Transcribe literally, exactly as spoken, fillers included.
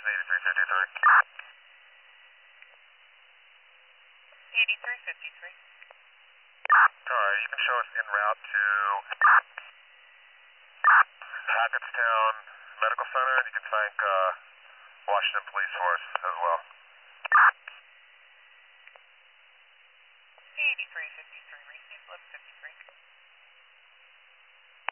eighty-three fifty-three. eighty-three fifty-three. Alright, you can show us en route to Hackettstown Medical Center, and you can thank uh, Washington Police Force as well.